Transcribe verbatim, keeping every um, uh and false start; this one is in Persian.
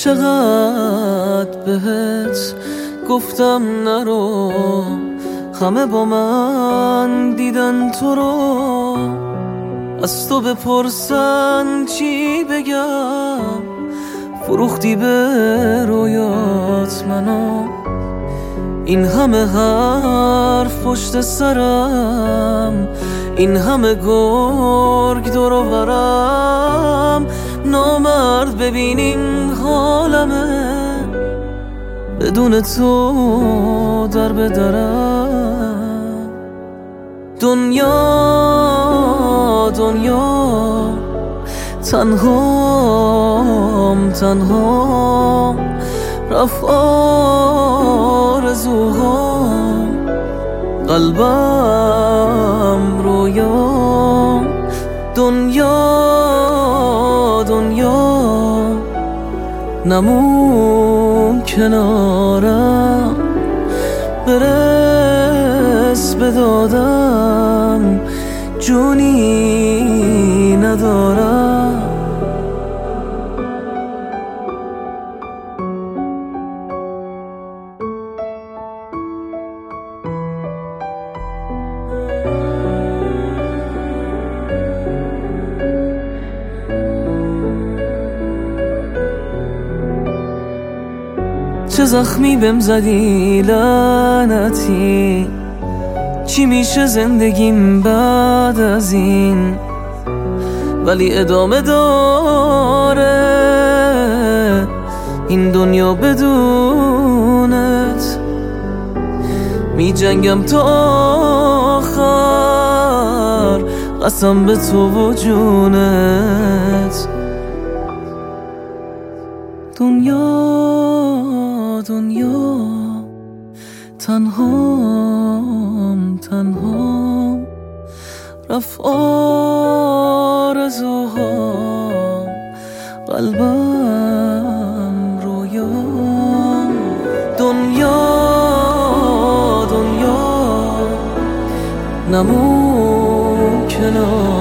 چقدر بهت گفتم نرو، همه با من دیدن تو رو. از تو بپرسن چی بگم، فروختی به رویات منو. این همه حرف پشت سرم، این همه گرگ دور و برم. نامرد ببین این حالمه، بدون تو در به درم. دنیا دنیا تنهام تنهام، رفت آرزوهام، قلبم رویا. دنیا دنیا نمون کنارم، برس به دادم جونی ندارم. چه زخمی بهم زدی لعنتی، چی میشه زندگیم بعد از این؟ ولی ادامه داره این دنیا بدونت. می جنگم تا آخر، قسم به تو و جونت. دنیا دنیا تنهام تنهام، رفت آرزوهام، قلبم رویا. دنیا دنیا نمون کنار